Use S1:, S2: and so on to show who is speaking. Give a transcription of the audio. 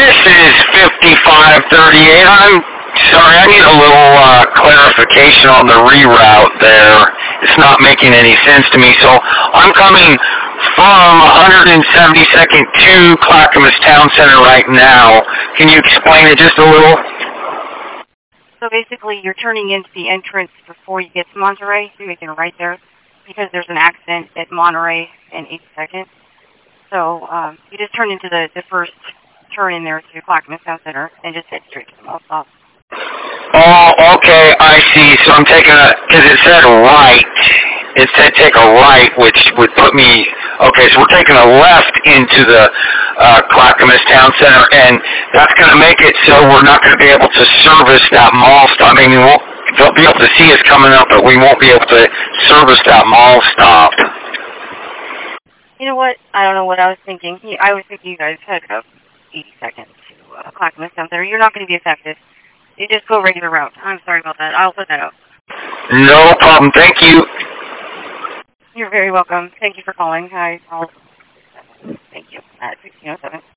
S1: this is 5538. I'm sorry, I need a little clarification on the reroute there. It's not making any sense to me. So I'm coming from 172nd to Clackamas Town Center right now. Can you explain it just a little?
S2: So basically, you're turning into the entrance before you get to Monterey. You're making a right there because there's an accident at Monterey and 82nd. So you just turn into the first turn in there to Clackamas Town Center and just head straight to the mall stop.
S1: Oh, okay, I see. So I'm taking because it said right. It said take a right, which would put me, okay, so we're taking a left into the Clackamas Town Center, and that's going to make it so we're not going to be able to service that mall stop. I mean, they'll be able to see us coming up, but we won't be able to service that mall stop.
S2: You know what? I don't know what I was thinking. I was thinking you guys had about 80 seconds to Clackamas Town Center. You're not going to be affected. You just go regular route. I'm sorry about that. I'll put that out.
S1: No problem. Thank you.
S2: You're very welcome. Thank you for calling. Thank you. At 1607.